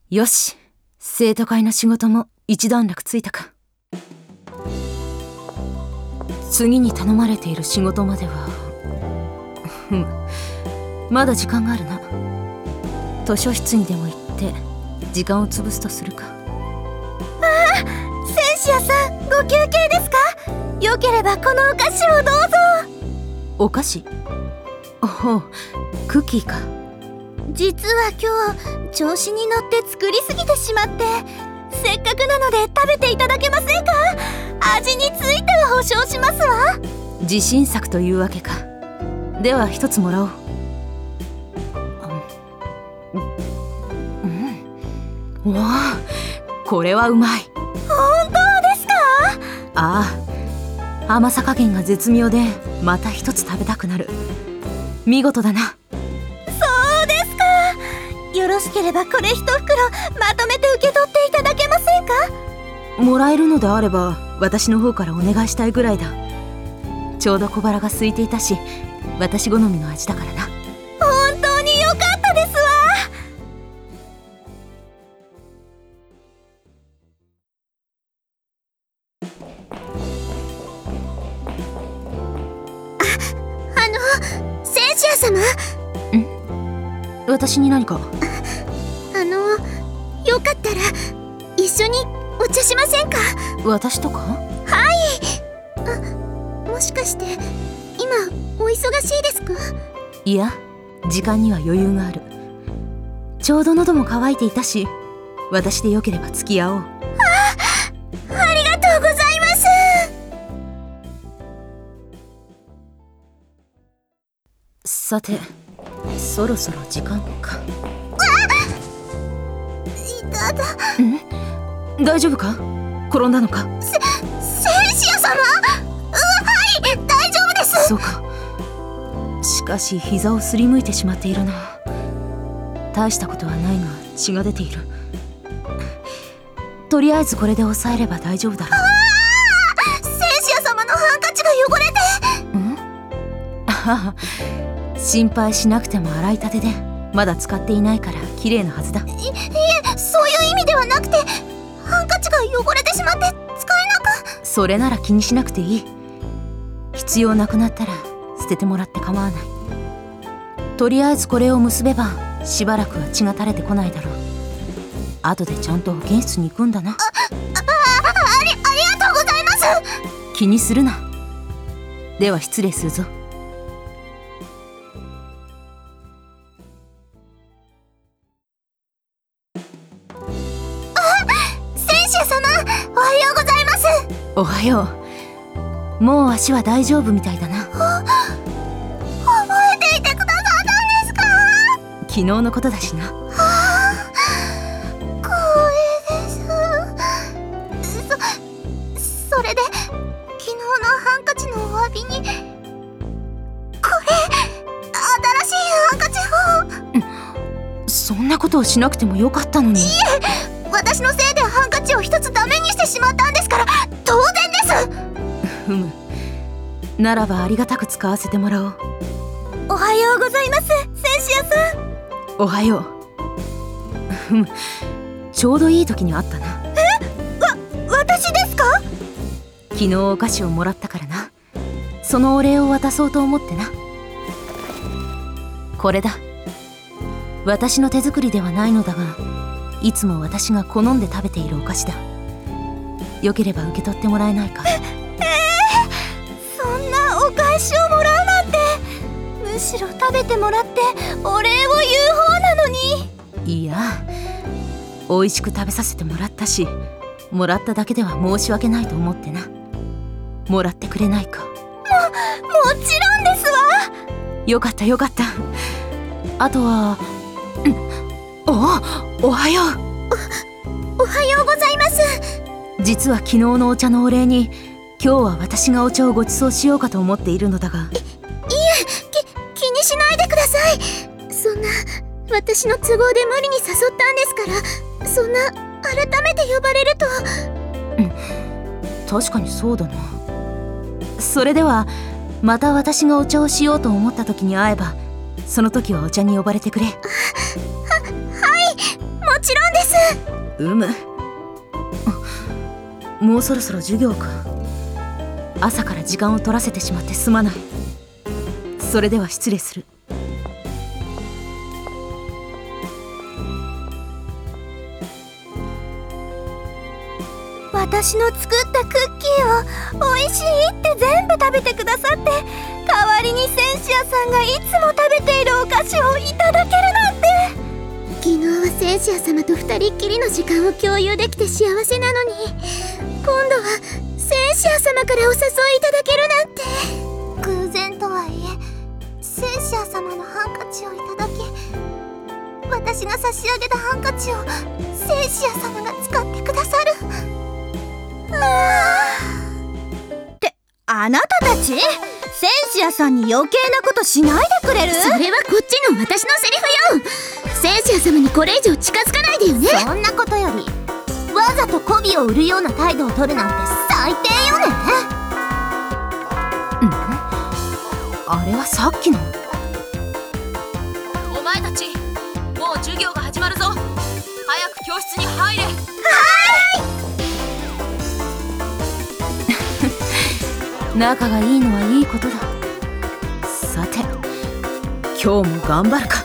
よし、生徒会の仕事も一段落ついたか。次に頼まれている仕事まではまだ時間があるな。図書室にでも行って時間を潰すとするか。 センシアさん、ご休憩ですか？よければこのお菓子をどうぞ。 お菓子？おお、クッキーか。 実は今日調子に乗って作りすぎてしまって、せっかくなので食べていただけませんか？味については保証しますわ。 自信作というわけか。では一つもらおう。わあ、これはうまい。 本当ですか？ ああ、甘さ加減が絶妙でまた一つ食べたくなる。見事だな。 そうですか。よろしければこれ一袋まとめて受け取っていただけませんか？ もらえるのであれば私の方からお願いしたいぐらいだ。ちょうど小腹が空いていたし、私好みの味だからな。 本当によかったですわ。センシア様。 私に何か？ よかったら一緒にお茶しませんか？ 私とか？ はい。もしかして今お忙しいですか？ いや、時間には余裕がある。ちょうど喉も渇いていたし、私でよければ付き合おう。 ありがとうございます。 さて、そろそろ時間か。 痛だ。 大丈夫か？転んだのか？ センシア様。はい、大丈夫です。 そうか。しかし膝をすりむいてしまっているな。大したことはないが血が出ている。とりあえずこれで抑えれば大丈夫だろう。 センシア様のハンカチが汚れて。 ああ、心配しなくても洗いたてでまだ使っていないから綺麗なはずだ。 いえ、そういう意味ではなくて、ハンカチが汚れてしまって使えなく。 それなら気にしなくていい。必要なくなったら捨ててもらって構わない。とりあえずこれを結べばしばらくは血が垂れてこないだろう。後でちゃんと保健室に行くんだな。 ありがとうございます。 気にするな。では失礼するぞ。 センシア様、おはようございます。 おはよう。もう足は大丈夫みたいだな。 覚えていてくださったんですか？ 昨日のことだしな。 光栄です。それで昨日のハンカチのお詫びに、これ新しいハンカチを。 そんなことをしなくてもよかったのに。 いえ、私のせいでハンカチを一つダメにしてしまったんですから、当然です。 ふむ。ならばありがたく使わせてもらおう。 おはようございます、センシアさん。 おはよう。ふむ。ちょうどいい時に会ったな。 私ですか？ 昨日お菓子をもらったからな。そのお礼を渡そうと思ってな。これだ。私の手作りではないのだが、いつも私が好んで食べているお菓子だ。よければ受け取ってもらえないか？ そんなお返しをもらうなんて。むしろ食べてもらってお礼を言う方なのに。 いや、美味しく食べさせてもらったし、もらっただけでは申し訳ないと思ってな。もらってくれないか？ もちろんですわ。 よかったよかった。あとは、おはよう。 おはようございます。 実は昨日のお茶のお礼に、今日は私がお茶をご馳走しようかと思っているのだが。 いえ、気にしないでください。そんな、私の都合で無理に誘ったんですから、そんな改めて呼ばれると。 確かにそうだな。それではまた私がお茶をしようと思った時に会えば、その時はお茶に呼ばれてくれ。 はい、もちろんです。 もうそろそろ授業か。朝から時間を取らせてしまってすまない。それでは失礼する。 私の作ったクッキーを美味しいって全部食べてくださって、代わりにセンシアさんがいつも食べているお菓子をいただけるなんて。 昨日はセンシア様と二人っきりの時間を共有できて幸せなのに、今度はセンシア様からお誘いいただけるなんて。 偶然とはいえセンシア様のハンカチをいただき、私が差し上げたハンカチをセンシア様が使ってくださる。ってあなたたち、センシアさんに余計なことしないでくれる？ それはこっちの私のセリフよ。センシア様にこれ以上近づかないでよね。 そんなことよりわざと媚びを売るような態度を取るなんて最低よね。 あれはさっきの。 お前たち、もう授業が始まるぞ。早く教室に入れ。 仲がいいのはいいことだ。さて、今日も頑張るか。